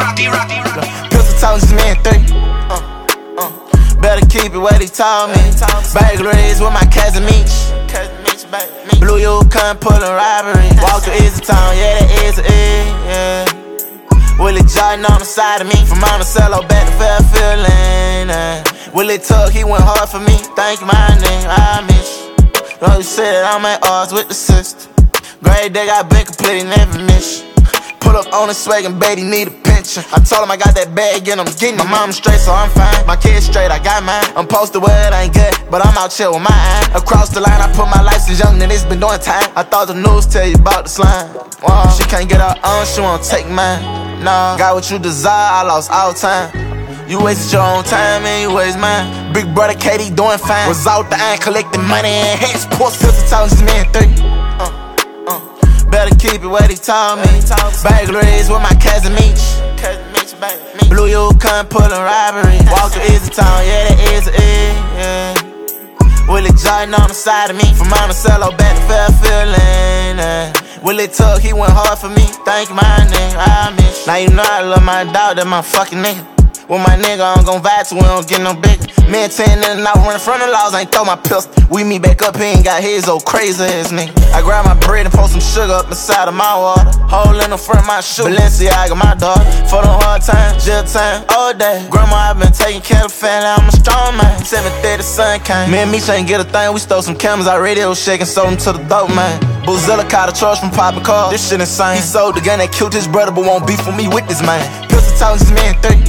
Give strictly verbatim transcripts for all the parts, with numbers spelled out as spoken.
D-Rock, D-Rock, D-Rock. Pistol talking to me in three. Uh, uh. Better keep it what he told me. Burglaries with my cousin Meech. Blue you come pullin' robbery. Walk to Easy Town, yeah, that is it, yeah. Willie Jordan on the side of me. From Monticello back to Fairfield Lane, uh. Willie Tuck, he went hard for me. Thank you, my name, I miss you. Know you said I'm at odds with the sister. Grade day got been complete, never miss you. Pull up on the swag and baby need a pension. I told him I got that bag and I'm getting it. My mom straight, so I'm fine. My kids straight, I got mine. I'm posted where it ain't good, but I'm out chill with my eye. Across the line, I put my life since young and it's been doing time. I thought the news tell you about the slime. Wow. She can't get her own, she won't take mine. Nah, got what you desire, I lost all time. You wasted your own time and you waste mine. Big brother K D doing fine. Was out the iron collecting money and hats. Poor sister talking to me in three. Uh, uh. Better keep it what he told me. Burglaries with my cousin Meech. Blue you come pullin' robbery. Walk to Easy Town, yeah, that is it, yeah. Willie Jordan on the side of me. From Monticello back to Fairfield Lane, uh. Willie Tuck, he went hard for me. Thank you, my nigga, I miss you. Now you know I love my dog, that my fucking nigga. With my nigga, I'm gon' vibe to we don't get no bigger. Me and ten and I running from the laws, ain't throw my pistol. We meet back up, he ain't got his old crazy ass nigga. I grab my bread and pour some sugar up inside of my water. Hole in the front of my shoe, Balenciaga, my daughter. For the hard times, jail time, all day. Grandma, I been taking care of the family, I'm a strong man. seven thirty, sun came. Me and Meech ain't get a thing, we stole some cameras, our radio shaking, sold them to the dope man. Boozilla caught a charge from Papa Car, this shit insane. He sold the gun that killed his brother, but won't beef with me with this man. Pistol talking to me in three.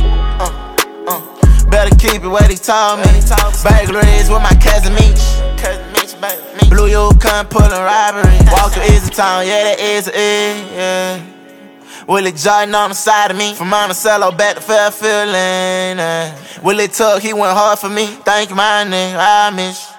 Better keep it what he told me. Burglaries with my cousin Meech. Blue you come pullin' robbery. Walk to Easy Town, yeah, that is it, yeah. Willie Jordan on the side of me. From Monticello back to Fairfield Lane, uh. Willie Tuck, he went hard for me. Thank you, my nigga, I miss you.